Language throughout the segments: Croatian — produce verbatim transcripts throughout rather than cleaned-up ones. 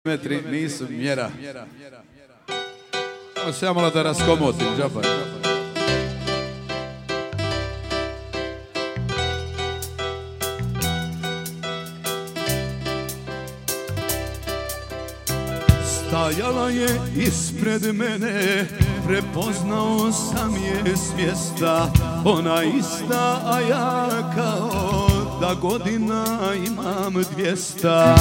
Kilometri nisu mjera. Samo se ja malo da raskomotim, džabar. Stajala je ispred mene, prepoznao sam je svijesta. Ona ista, a ja kao da godina imam dvijesta.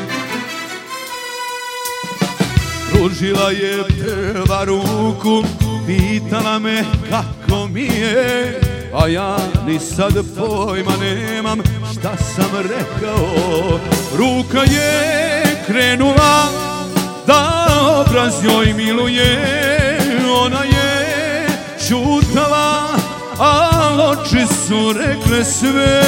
Pružila je prva ruku, pitala me kako mi je, a ja ni sad pojma nemam šta sam rekao. Ruka je krenula da obraz joj miluje, ona je čutala, a oči su rekle sve.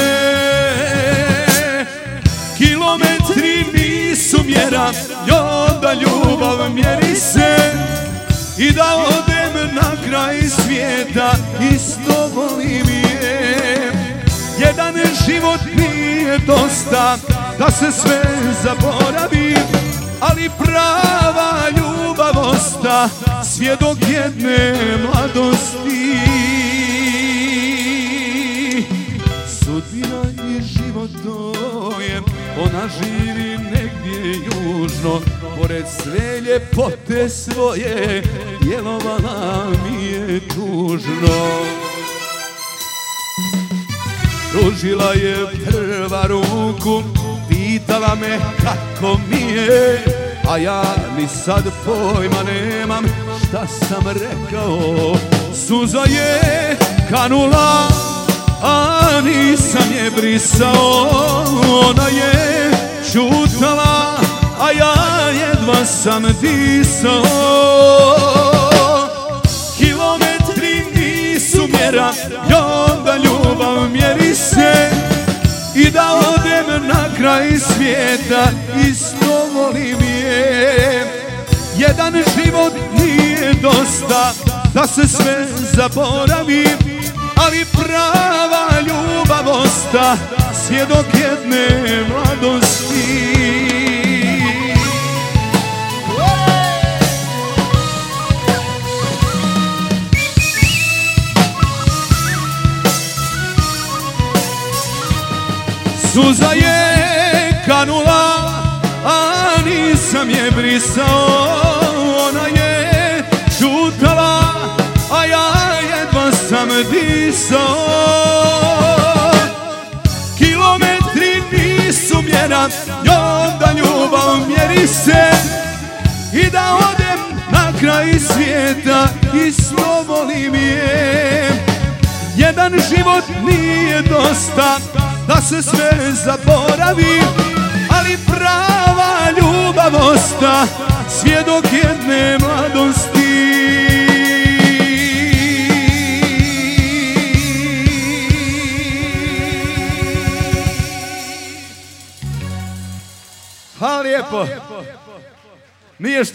Kilometri nisu mjera, da ljubav mjeri se, i da odem na kraj svijeta, isto volim je. Jedan život nije dosta da se sve zaboravi, ali prava ljubav osta svjedok jedne mladosti. Sudbina i život to je, ona živi negdje južno, pored sve ljepote svoje djelovala mi je tužno. Pružila je prva ruku, pitala me kako mi je, a ja ni sad pojma nemam šta sam rekao. Suza je kanula, a nisam je brisao. Ona je čutala, a ja jedva sam disao. Kilometri nisu mjera, i onda ljubav mjeri se, i da odem na kraj svijeta, isto volim je. Jedan život nije dosta da se sve zaboravi, ali prava ljubav osta svjedok jedne mladosti. Suza je kanula, a nisam je brisao. Ona je čutala, a ja jedva sam disao. Kilometri nisu mjera, i onda ljubav mjeri se, i da odem na kraj svijeta, isto volim je. Jedan život nije dosta da se sve zaboravi, ali prava ljubav osta svjedok jedne mladosti. Hvala lijepo. Nije što